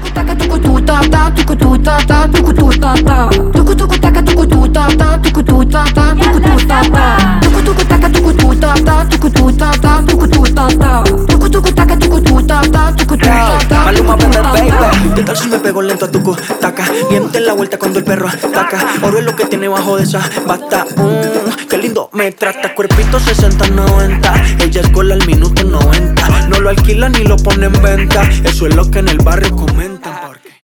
taka tuku ta ta tuku ta ta tuku ta ta tuku taka tuku ta ta tuku ta ta tuku ta ta tuku taka tuku ta ta tuku ta ta tuku ta ta tuku taka tuku ta ta tuku ta ta. Maluma, baby. ¿Qué tal si me pego lento a tu taca? Miente la vuelta cuando el perro ataca. Oro es lo que tiene bajo de esa bata. Qué lindo me trata. Cuerpito 60-90. Ella es gola al minuto 90. No lo alquila ni lo pone en venta. Eso es lo que en el barrio comentan.